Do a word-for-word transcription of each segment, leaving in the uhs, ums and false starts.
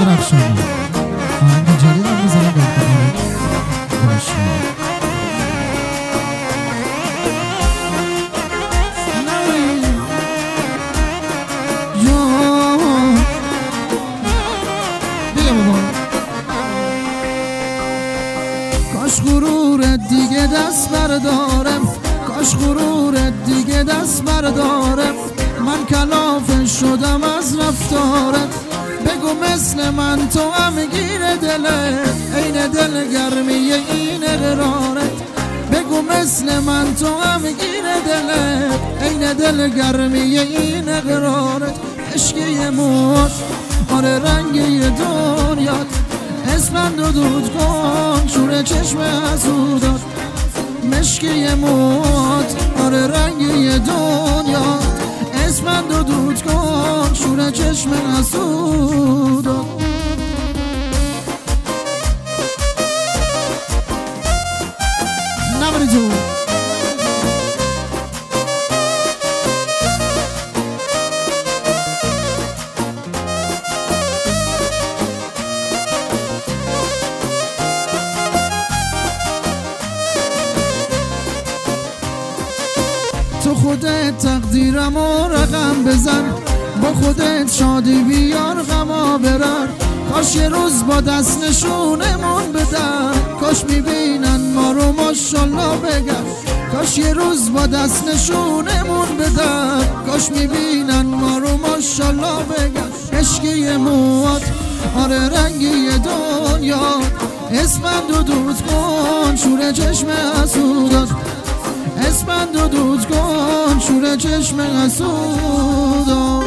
درخشانی آهنگ جدید هم بزنم به افتخار داشتم کاش غرورت دیگه دست بردارم، کاش غرورت دیگه دست بردارم. من کلافه شدم از رفتارت، بگو مثل من تو هم گیر دلت، عین دل گرمی این قرارت. بگو مثل من تو هم گیر دلت، عین دل گرمی این قرارت. عشقی موت آره رنگی دنیات، اسمم دو دود کن شور چشم حسودات. مشکی موت آره رنگی دنیات، اسمم دو دود کن شور چشم حسودات. نبری تو تو خودت تقدیرم و رقم بزن، با خودت شادی بیار غما برن. کاش یه روز با دست نشونمون بدن، کاش میبینن ما رو ماشالله بگن. کاش یه روز با دست نشونمون بدن، کاش میبینن ما رو ماشالله بگن. عشقی موت آره رنگی دنیا، اسمم دو دود کن شور چشم حسودات. اسمم دو دود کن شور چشم حسودات.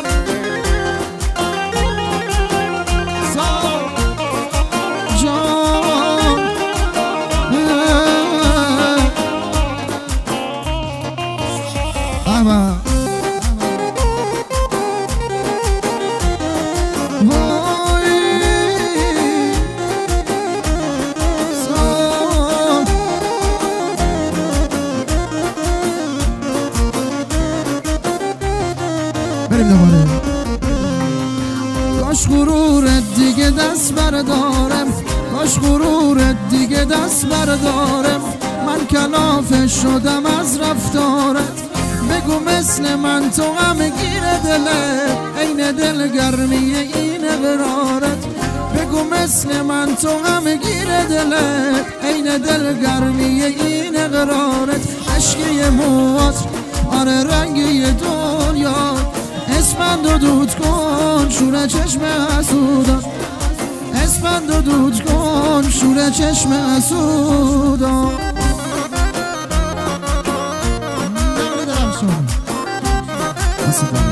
کاش غرورت دیگه دست بردارم، کاش غرورت دیگه دست بردارم. من کلافه شدم از رفتارت، بگو مثل من تو هم گیر دلت، عین دل گرمی این قرارت. بگو مثل من تو هم گیر دلت، عین دل گرمی این قرارت. عشقی موت آره رنگی دنیا، اسمم دو دود کن شور چشم حسودات. اسمم دو دود کن شور چشم حسودات. Nasıl